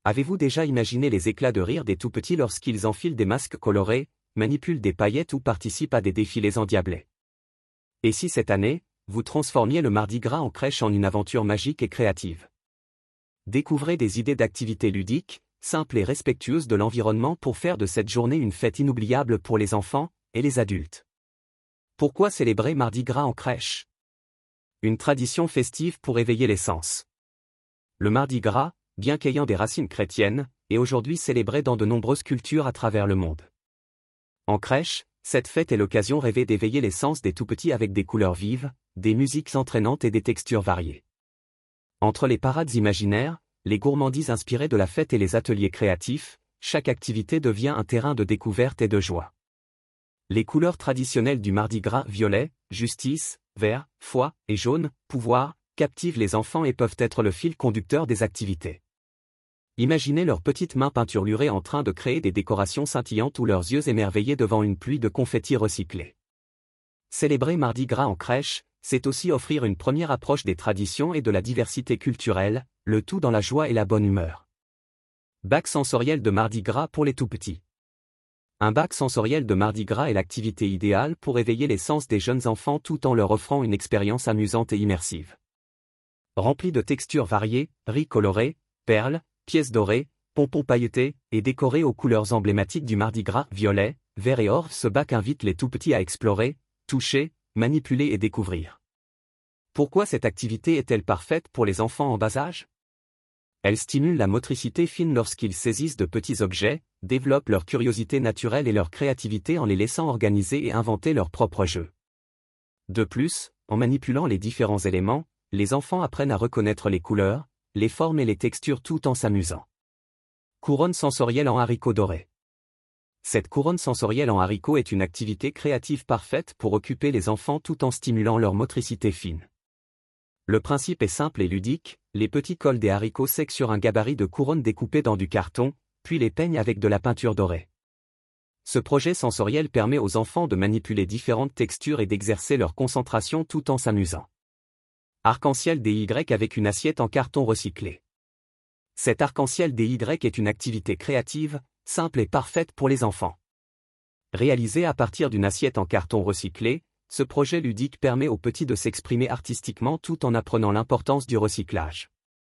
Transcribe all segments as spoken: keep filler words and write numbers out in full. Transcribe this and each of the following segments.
Avez-vous déjà imaginé les éclats de rire des tout-petits lorsqu'ils enfilent des masques colorés, manipulent des paillettes ou participent à des défilés endiablés? Et si cette année, vous transformiez le Mardi Gras en crèche en une aventure magique et créative? Découvrez des idées d'activités ludiques, simples et respectueuses de l'environnement pour faire de cette journée une fête inoubliable pour les enfants et les adultes. Pourquoi célébrer Mardi Gras en crèche? Une tradition festive pour éveiller les sens. Le Mardi Gras, bien qu'ayant des racines chrétiennes, est aujourd'hui célébré dans de nombreuses cultures à travers le monde. En crèche, cette fête est l'occasion rêvée d'éveiller les sens des tout-petits avec des couleurs vives, des musiques entraînantes et des textures variées. Entre les parades imaginaires, les gourmandises inspirées de la fête et les ateliers créatifs, chaque activité devient un terrain de découverte et de joie. Les couleurs traditionnelles du Mardi Gras, violet, justice, vert, foi et jaune, pouvoir, captivent les enfants et peuvent être le fil conducteur des activités. Imaginez leurs petites mains peinturlurées en train de créer des décorations scintillantes ou leurs yeux émerveillés devant une pluie de confettis recyclés. Célébrer Mardi Gras en crèche, c'est aussi offrir une première approche des traditions et de la diversité culturelle, le tout dans la joie et la bonne humeur. Bac sensoriel de Mardi Gras pour les tout-petits. Un bac sensoriel de Mardi Gras est l'activité idéale pour éveiller les sens des jeunes enfants tout en leur offrant une expérience amusante et immersive. Rempli de textures variées, riz colorés, perles, pièces dorées, pompons pailletés, et décoré aux couleurs emblématiques du Mardi Gras, violet, vert et or, ce bac invite les tout-petits à explorer, toucher, manipuler et découvrir. Pourquoi cette activité est-elle parfaite pour les enfants en bas âge? Elle stimule la motricité fine lorsqu'ils saisissent de petits objets, développent leur curiosité naturelle et leur créativité en les laissant organiser et inventer leurs propres jeux. De plus, en manipulant les différents éléments, les enfants apprennent à reconnaître les couleurs, les formes et les textures tout en s'amusant. Couronne sensorielle en haricots dorés. Cette couronne sensorielle en haricots est une activité créative parfaite pour occuper les enfants tout en stimulant leur motricité fine. Le principe est simple et ludique, les petits collent des haricots secs sur un gabarit de couronne découpée dans du carton, puis les peignent avec de la peinture dorée. Ce projet sensoriel permet aux enfants de manipuler différentes textures et d'exercer leur concentration tout en s'amusant. Arc-en-ciel D Y avec une assiette en carton recyclé. Cet arc-en-ciel D Y est une activité créative, simple et parfaite pour les enfants. Réalisé à partir d'une assiette en carton recyclé, ce projet ludique permet aux petits de s'exprimer artistiquement tout en apprenant l'importance du recyclage.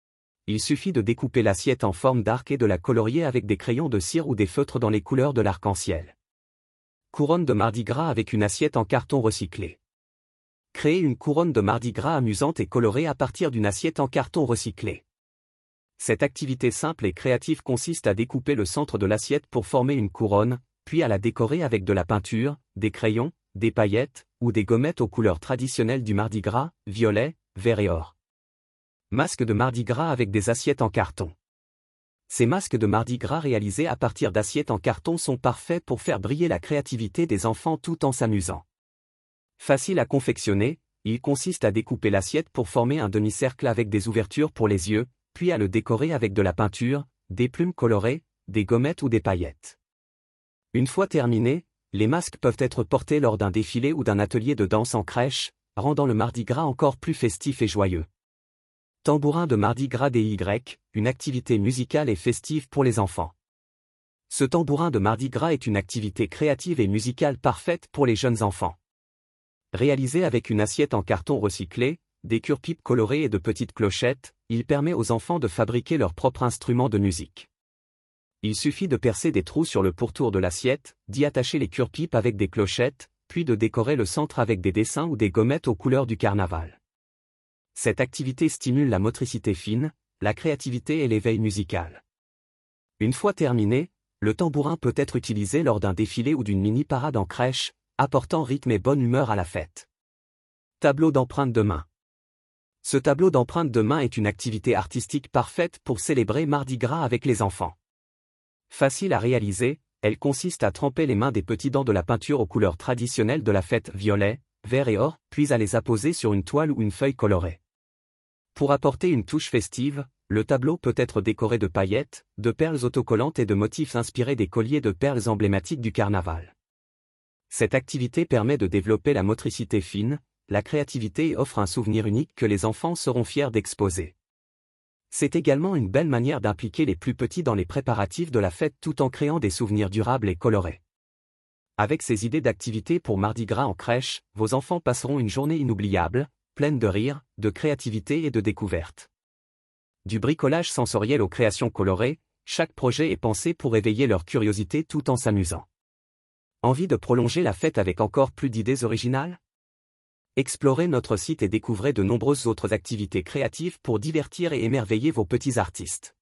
Il suffit de découper l'assiette en forme d'arc et de la colorier avec des crayons de cire ou des feutres dans les couleurs de l'arc-en-ciel. Couronne de Mardi Gras avec une assiette en carton recyclé. Créer une couronne de Mardi Gras amusante et colorée à partir d'une assiette en carton recyclé. Cette activité simple et créative consiste à découper le centre de l'assiette pour former une couronne, puis à la décorer avec de la peinture, des crayons, des paillettes, ou des gommettes aux couleurs traditionnelles du Mardi Gras, violet, vert et or. Masques de Mardi Gras avec des assiettes en carton. Ces masques de Mardi Gras réalisés à partir d'assiettes en carton sont parfaits pour faire briller la créativité des enfants tout en s'amusant. Facile à confectionner, il consiste à découper l'assiette pour former un demi-cercle avec des ouvertures pour les yeux, puis à le décorer avec de la peinture, des plumes colorées, des gommettes ou des paillettes. Une fois terminé, les masques peuvent être portés lors d'un défilé ou d'un atelier de danse en crèche, rendant le Mardi Gras encore plus festif et joyeux. Tambourin de Mardi Gras D Y, une activité musicale et festive pour les enfants. Ce tambourin de Mardi Gras est une activité créative et musicale parfaite pour les jeunes enfants. Réalisé avec une assiette en carton recyclé, des cure-pipes colorées et de petites clochettes, il permet aux enfants de fabriquer leur propre instrument de musique. Il suffit de percer des trous sur le pourtour de l'assiette, d'y attacher les cure-pipes avec des clochettes, puis de décorer le centre avec des dessins ou des gommettes aux couleurs du carnaval. Cette activité stimule la motricité fine, la créativité et l'éveil musical. Une fois terminé, le tambourin peut être utilisé lors d'un défilé ou d'une mini-parade en crèche, apportant rythme et bonne humeur à la fête. Tableau d'empreintes de main. Ce tableau d'empreintes de main est une activité artistique parfaite pour célébrer Mardi Gras avec les enfants. Facile à réaliser, elle consiste à tremper les mains des petits dans de la peinture aux couleurs traditionnelles de la fête violet, vert et or, puis à les apposer sur une toile ou une feuille colorée. Pour apporter une touche festive, le tableau peut être décoré de paillettes, de perles autocollantes et de motifs inspirés des colliers de perles emblématiques du carnaval. Cette activité permet de développer la motricité fine, la créativité et offre un souvenir unique que les enfants seront fiers d'exposer. C'est également une belle manière d'impliquer les plus petits dans les préparatifs de la fête tout en créant des souvenirs durables et colorés. Avec ces idées d'activités pour Mardi Gras en crèche, vos enfants passeront une journée inoubliable, pleine de rire, de créativité et de découvertes. Du bricolage sensoriel aux créations colorées, chaque projet est pensé pour éveiller leur curiosité tout en s'amusant. Envie de prolonger la fête avec encore plus d'idées originales? Explorez notre site et découvrez de nombreuses autres activités créatives pour divertir et émerveiller vos petits artistes.